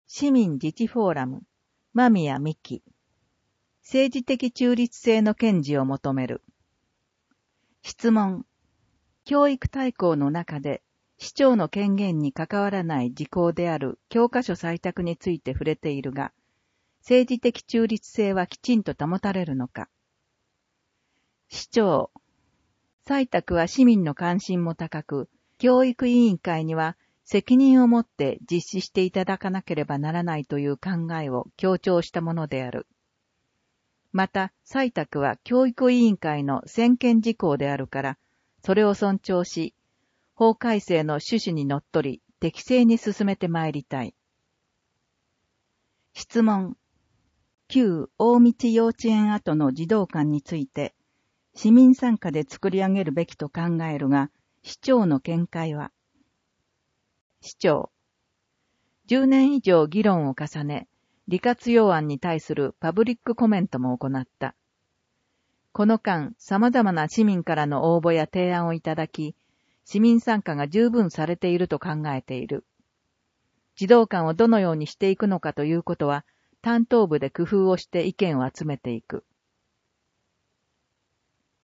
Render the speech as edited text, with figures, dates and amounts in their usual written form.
市民自治フォーラム、間宮美希。政治的中立性の堅持を求める。質問。教育大綱の中で、市長の権限に関わらない事項である教科書採択について触れているが、政治的中立性はきちんと保たれるのか。市長。採択は市民の関心も高く、教育委員会には責任を持って実施していただかなければならないという考えを強調したものである。また、採択は教育委員会の専権事項であるから、それを尊重し、法改正の趣旨にのっとり、適正に進めてまいりたい。質問。旧大道幼稚園跡の児童館について、市民参加で作り上げるべきと考えるが、市長の見解は。市長。10年以上議論を重ね、利活用案に対するパブリックコメントも行った。この間、様々な市民からの応募や提案をいただき、市民参加が十分されていると考えている。児童館をどのようにしていくのかということは、担当部で工夫をして意見を集めていく。